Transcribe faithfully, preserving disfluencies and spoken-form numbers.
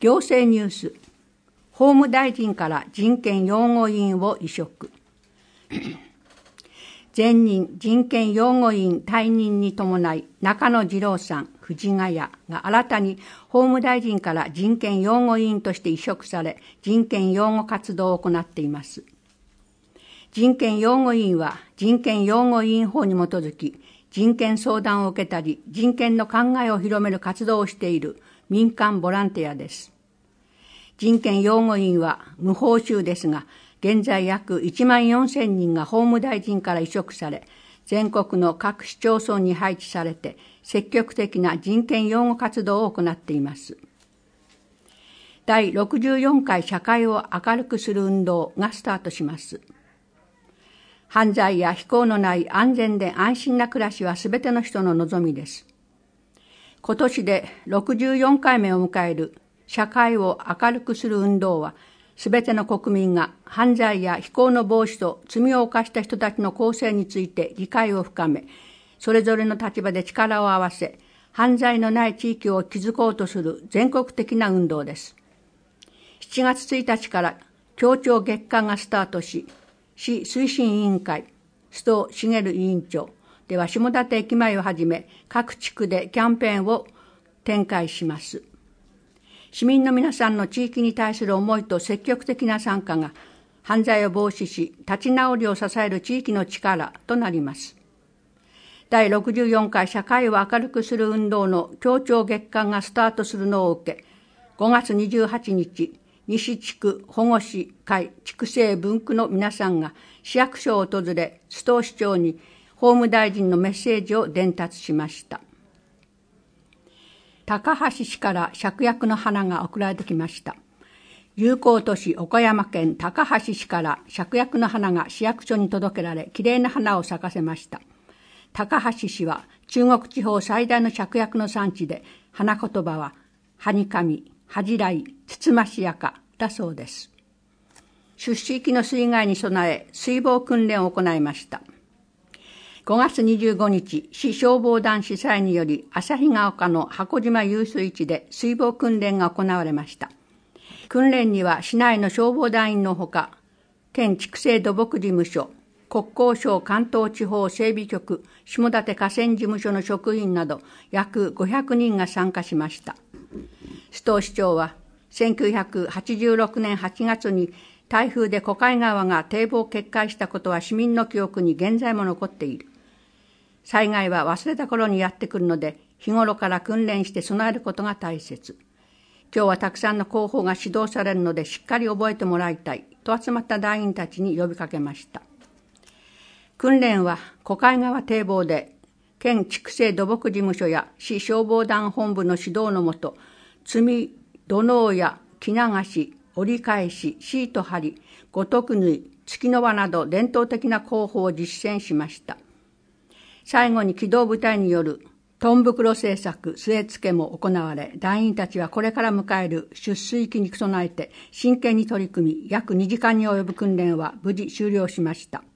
行政ニュース、法務大臣から人権擁護委員を委嘱。前任人権擁護委員退任に伴い、中野二郎さん、藤ヶ谷が新たに法務大臣から人権擁護委員として委嘱され、人権擁護活動を行っています。人権擁護委員は人権擁護委員法に基づき、人権相談を受けたり、人権の考えを広める活動をしている民間ボランティアです。人権擁護委員は無報酬ですが、現在約いちまんよんせんにんが法務大臣から委嘱され、全国の各市町村に配置されて、積極的な人権擁護活動を行っています。だいろくじゅうよんかい社会を明るくする運動がスタートします。犯罪や非行のない安全で安心な暮らしはすべての人の望みです。今年でろくじゅうよんかいめを迎える社会を明るくする運動は、すべての国民が犯罪や非行の防止と罪を犯した人たちの構成について理解を深め、それぞれの立場で力を合わせ、犯罪のない地域を築こうとする全国的な運動です。しちがつついたちから協調月間がスタートし、市推進委員会、須藤茂委員長では下館駅前をはじめ各地区でキャンペーンを展開します。市民の皆さんの地域に対する思いと積極的な参加が犯罪を防止し、立ち直りを支える地域の力となります。だいろくじゅうよんかい社会を明るくする運動の協調月間がスタートするのを受け、ごがつにじゅうはちにち、西地区保護士会地区政分区の皆さんが市役所を訪れ、須藤市長に法務大臣のメッセージを伝達しました。高橋市から芍薬の花が送られてきました。友好都市岡山県高橋市から芍薬の花が市役所に届けられ、きれいな花を咲かせました。高橋市は中国地方最大の芍薬の産地で、花言葉ははにかみ、恥じらい、つつましやかだそうです。出資域の水害に備え、水防訓練を行いました。ごがつにじゅうごにち、市消防団主催により、旭ヶ丘の箱島遊水地で水防訓練が行われました。訓練には市内の消防団員のほか、県畜生土木事務所、国交省関東地方整備局、下館河川事務所の職員など約ごひゃくにんが参加しました。須藤市長は、せんきゅうひゃくはちじゅうろくねんはちがつに台風で小海川が堤防を決壊したことは市民の記憶に現在も残っている。災害は忘れた頃にやってくるので、日頃から訓練して備えることが大切。今日はたくさんの広報が指導されるのでしっかり覚えてもらいたいと集まった団員たちに呼びかけました。訓練は小海川堤防で県畜生土木事務所や市消防団本部の指導のもと、積み土のうや木流し、折り返し、シート張り、五徳縫い、月の輪など伝統的な工法を実践しました。最後に機動部隊によるトン袋製作、据え付けも行われ、団員たちはこれから迎える出水期に備えて真剣に取り組み、約にじかんに及ぶ訓練は無事終了しました。